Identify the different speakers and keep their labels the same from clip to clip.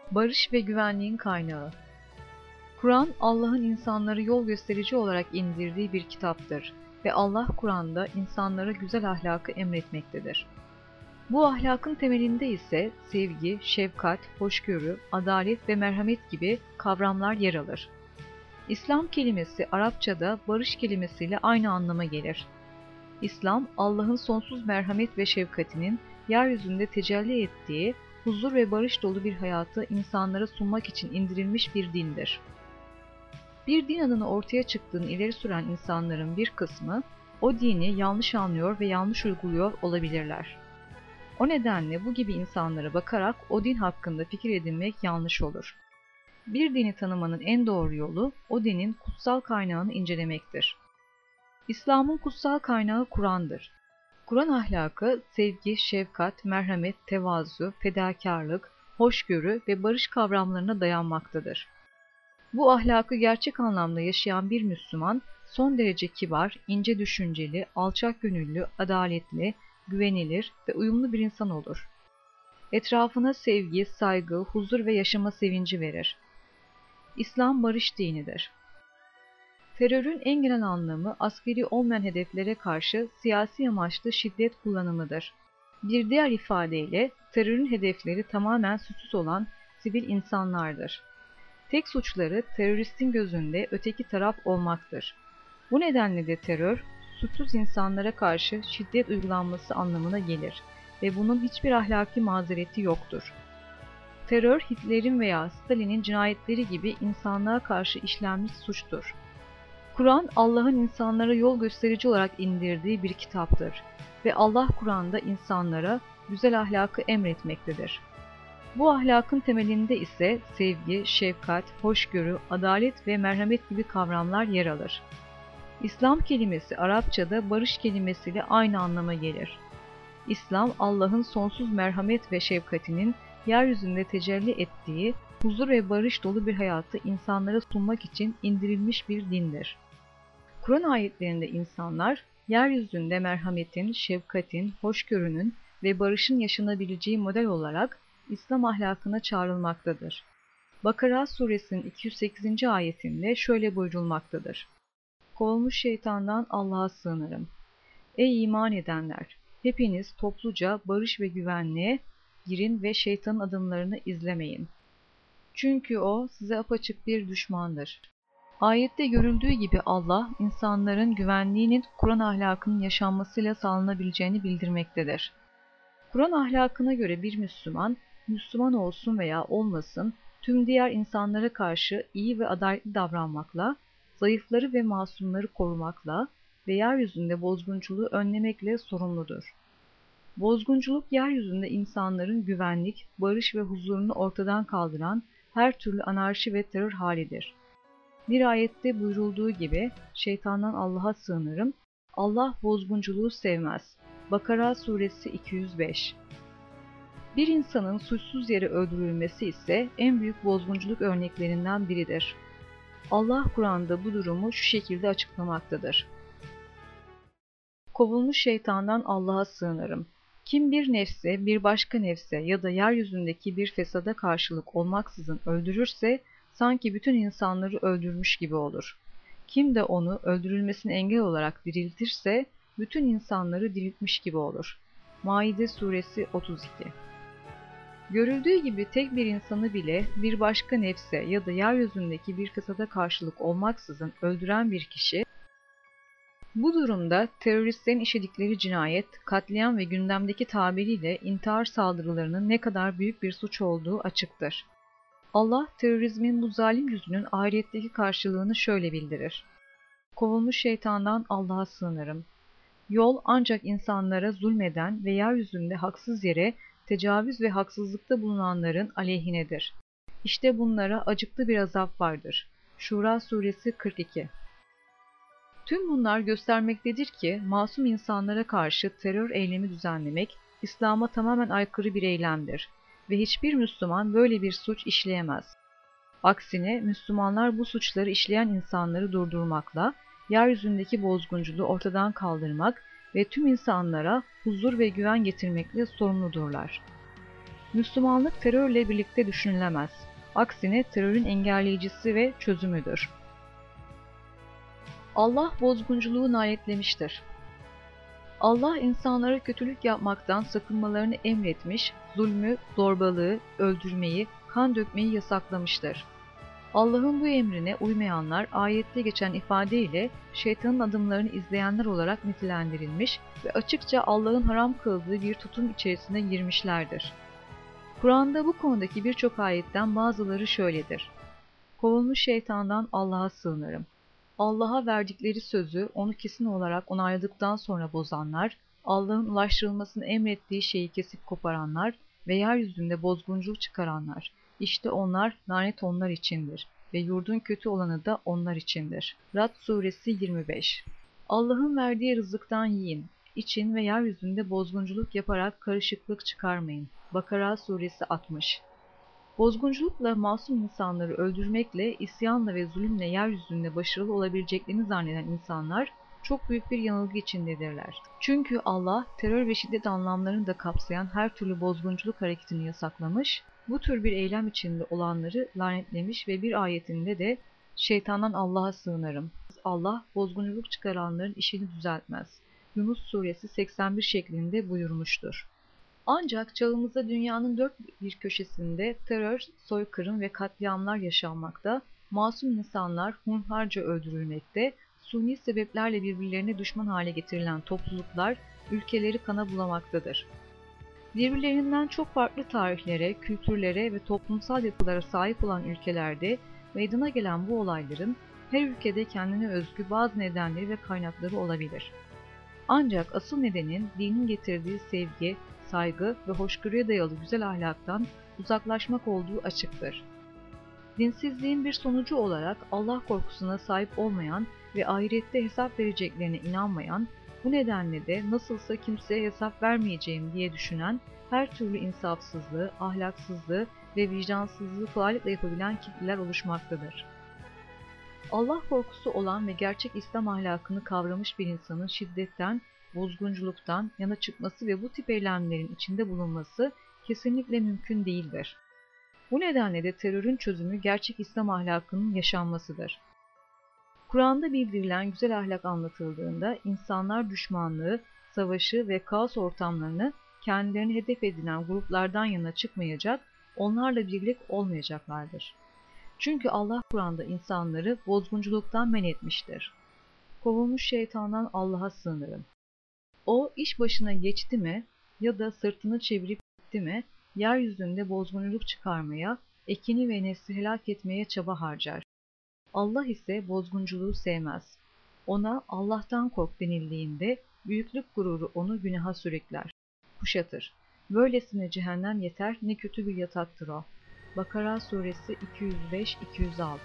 Speaker 1: Barış ve güvenliğin kaynağı. Kur'an, Allah'ın insanları yol gösterici olarak indirdiği bir kitaptır ve Allah Kur'an'da insanlara güzel ahlakı emretmektedir. Bu ahlakın temelinde ise sevgi, şefkat, hoşgörü, adalet ve merhamet gibi kavramlar yer alır. İslam kelimesi Arapçada barış kelimesiyle aynı anlama gelir. İslam, Allah'ın sonsuz merhamet ve şefkatinin yeryüzünde tecelli ettiği, huzur ve barış dolu bir hayatı insanlara sunmak için indirilmiş bir dindir. Bir din adına ortaya çıktığını ileri süren insanların bir kısmı, o dini yanlış anlıyor ve yanlış uyguluyor olabilirler. O nedenle bu gibi insanlara bakarak o din hakkında fikir edinmek yanlış olur. Bir dini tanımanın en doğru yolu, o dinin kutsal kaynağını incelemektir. İslam'ın kutsal kaynağı Kur'an'dır. Kur'an ahlakı, sevgi, şefkat, merhamet, tevazu, fedakarlık, hoşgörü ve barış kavramlarına dayanmaktadır. Bu ahlakı gerçek anlamda yaşayan bir Müslüman, son derece kibar, ince düşünceli, alçak gönüllü, adaletli, güvenilir ve uyumlu bir insan olur. Etrafına sevgi, saygı, huzur ve yaşama sevinci verir. İslam barış dinidir. Terörün en genel anlamı askeri olmayan hedeflere karşı siyasi amaçlı şiddet kullanımıdır. Bir diğer ifadeyle terörün hedefleri tamamen suçsuz olan sivil insanlardır. Tek suçları teröristin gözünde öteki taraf olmaktır. Bu nedenle de terör, suçsuz insanlara karşı şiddet uygulanması anlamına gelir ve bunun hiçbir ahlaki mazereti yoktur. Terör, Hitler'in veya Stalin'in cinayetleri gibi insanlığa karşı işlenmiş suçtur. Kur'an, Allah'ın insanlara yol gösterici olarak indirdiği bir kitaptır ve Allah Kur'an'da insanlara güzel ahlakı emretmektedir. Bu ahlakın temelinde ise sevgi, şefkat, hoşgörü, adalet ve merhamet gibi kavramlar yer alır. İslam kelimesi Arapçada barış kelimesiyle aynı anlama gelir. İslam, Allah'ın sonsuz merhamet ve şefkatinin yeryüzünde tecelli ettiği, huzur ve barış dolu bir hayatı insanlara sunmak için indirilmiş bir dindir. Kur'an ayetlerinde insanlar, yeryüzünde merhametin, şefkatin, hoşgörünün ve barışın yaşanabileceği model olarak İslam ahlakına çağrılmaktadır. Bakara suresinin 208. ayetinde şöyle buyurulmaktadır. Kovulmuş şeytandan Allah'a sığınırım. Ey iman edenler! Hepiniz topluca barış ve güvenliğe girin ve şeytanın adımlarını izlemeyin. Çünkü o size apaçık bir düşmandır. Ayette görüldüğü gibi Allah, insanların güvenliğinin Kur'an ahlakının yaşanmasıyla sağlanabileceğini bildirmektedir. Kur'an ahlakına göre bir Müslüman, Müslüman olsun veya olmasın, tüm diğer insanlara karşı iyi ve adaletli davranmakla, zayıfları ve masumları korumakla ve yeryüzünde bozgunculuğu önlemekle sorumludur. Bozgunculuk, yeryüzünde insanların güvenlik, barış ve huzurunu ortadan kaldıran her türlü anarşi ve terör halidir. Bir ayette buyurulduğu gibi, şeytandan Allah'a sığınırım, Allah bozgunculuğu sevmez. Bakara suresi 205. Bir insanın suçsuz yere öldürülmesi ise en büyük bozgunculuk örneklerinden biridir. Allah Kur'an'da bu durumu şu şekilde açıklamaktadır. Kovulmuş şeytandan Allah'a sığınırım. Kim bir nefse, bir başka nefse ya da yeryüzündeki bir fesada karşılık olmaksızın öldürürse, sanki bütün insanları öldürmüş gibi olur. Kim de onu öldürülmesine engel olarak diriltirse, bütün insanları diriltmiş gibi olur. Maide suresi 32. Görüldüğü gibi tek bir insanı bile bir başka nefse ya da yeryüzündeki bir fesada karşılık olmaksızın öldüren bir kişi, bu durumda teröristlerin işledikleri cinayet, katliam ve gündemdeki tabiriyle intihar saldırılarının ne kadar büyük bir suç olduğu açıktır. Allah, terörizmin bu zalim yüzünün ahiretteki karşılığını şöyle bildirir. Kovulmuş şeytandan Allah'a sığınırım. Yol ancak insanlara zulmeden ve yeryüzünde haksız yere tecavüz ve haksızlıkta bulunanların aleyhinedir. İşte bunlara acıklı bir azap vardır. Şura suresi 42. Tüm bunlar göstermektedir ki masum insanlara karşı terör eylemi düzenlemek İslam'a tamamen aykırı bir eylemdir ve hiçbir Müslüman böyle bir suç işleyemez. Aksine Müslümanlar bu suçları işleyen insanları durdurmakla, yeryüzündeki bozgunculuğu ortadan kaldırmak ve tüm insanlara huzur ve güven getirmekle sorumludurlar. Müslümanlık terörle birlikte düşünülemez. Aksine terörün engelleyicisi ve çözümüdür. Allah bozgunculuğu lanetlemiştir. Allah insanlara kötülük yapmaktan sakınmalarını emretmiş, zulmü, zorbalığı, öldürmeyi, kan dökmeyi yasaklamıştır. Allah'ın bu emrine uymayanlar ayette geçen ifadeyle şeytanın adımlarını izleyenler olarak nitelendirilmiş ve açıkça Allah'ın haram kıldığı bir tutum içerisine girmişlerdir. Kur'an'da bu konudaki birçok ayetten bazıları şöyledir. Kovulmuş şeytandan Allah'a sığınırım. Allah'a verdikleri sözü onu kesin olarak onayladıktan sonra bozanlar, Allah'ın ulaştırılmasını emrettiği şeyi kesip koparanlar ve yeryüzünde bozgunculuk çıkaranlar, işte onlar lanet onlar içindir ve yurdun kötü olanı da onlar içindir. Rad suresi 25. Allah'ın verdiği rızıktan yiyin, için ve yeryüzünde bozgunculuk yaparak karışıklık çıkarmayın. Bakara suresi 60. Bozgunculukla masum insanları öldürmekle, isyanla ve zulümle yeryüzünde başarılı olabileceklerini zanneden insanlar çok büyük bir yanılgı içindedirler. Çünkü Allah terör ve şiddet anlamlarını da kapsayan her türlü bozgunculuk hareketini yasaklamış, bu tür bir eylem içinde olanları lanetlemiş ve bir ayetinde de şeytandan Allah'a sığınırım. Allah bozgunculuk çıkaranların işini düzeltmez. Yunus suresi 81 şeklinde buyurmuştur. Ancak çağımızda dünyanın dört bir köşesinde terör, soykırım ve katliamlar yaşanmakta, masum insanlar hunharca öldürülmekte, suni sebeplerle birbirlerine düşman hale getirilen topluluklar ülkeleri kana bulamaktadır. Birbirlerinden çok farklı tarihlere, kültürlere ve toplumsal yapılara sahip olan ülkelerde meydana gelen bu olayların her ülkede kendine özgü bazı nedenleri ve kaynakları olabilir. Ancak asıl nedenin dinin getirdiği sevgi, saygı ve hoşgörüye dayalı güzel ahlaktan uzaklaşmak olduğu açıktır. Dinsizliğin bir sonucu olarak Allah korkusuna sahip olmayan ve ahirette hesap vereceklerine inanmayan, bu nedenle de nasılsa kimseye hesap vermeyeceğim diye düşünen, her türlü insafsızlığı, ahlaksızlığı ve vicdansızlığı kolaylıkla yapabilen kitleler oluşmaktadır. Allah korkusu olan ve gerçek İslam ahlakını kavramış bir insanın şiddetten, bozgunculuktan yana çıkması ve bu tip eylemlerin içinde bulunması kesinlikle mümkün değildir. Bu nedenle de terörün çözümü gerçek İslam ahlakının yaşanmasıdır. Kur'an'da bildirilen güzel ahlak anlatıldığında insanlar düşmanlığı, savaşı ve kaos ortamlarını kendilerini hedef edinen gruplardan yana çıkmayacak, onlarla birlik olmayacaklardır. Çünkü Allah Kur'an'da insanları bozgunculuktan men etmiştir. Kovulmuş şeytandan Allah'a sığınırım. O iş başına geçti mi ya da sırtını çevirip gitti mi, yeryüzünde bozgunculuk çıkarmaya, ekini ve nesli helak etmeye çaba harcar. Allah ise bozgunculuğu sevmez. Ona Allah'tan kork denildiğinde büyüklük gururu onu günaha sürükler, kuşatır. Böylesine cehennem yeter, ne kötü bir yataktır o. Bakara suresi 205-206.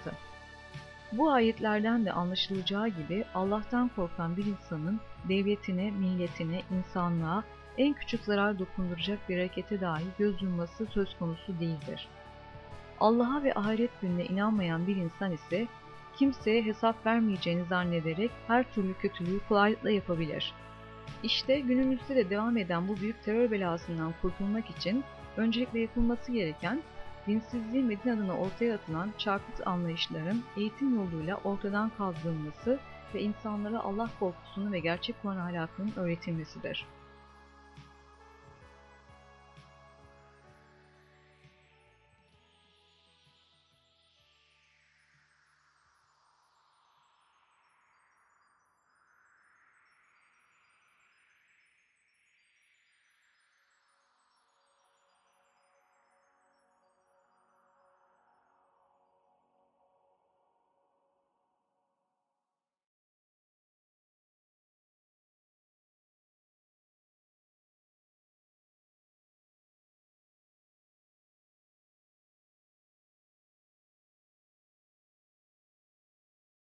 Speaker 1: Bu ayetlerden de anlaşılacağı gibi Allah'tan korkan bir insanın devletine, milletine, insanlığa en küçük zarar dokunduracak bir harekete dahi göz yumması söz konusu değildir. Allah'a ve ahiret gününe inanmayan bir insan ise kimseye hesap vermeyeceğini zannederek her türlü kötülüğü kolaylıkla yapabilir. İşte günümüzde de devam eden bu büyük terör belasından kurtulmak için öncelikle yapılması gereken, dinsizliğin ve din adına ortaya atılan çarpık anlayışların eğitim yoluyla ortadan kaldırılması ve insanlara Allah korkusunu ve gerçek Kur'an ahlakının öğretilmesidir.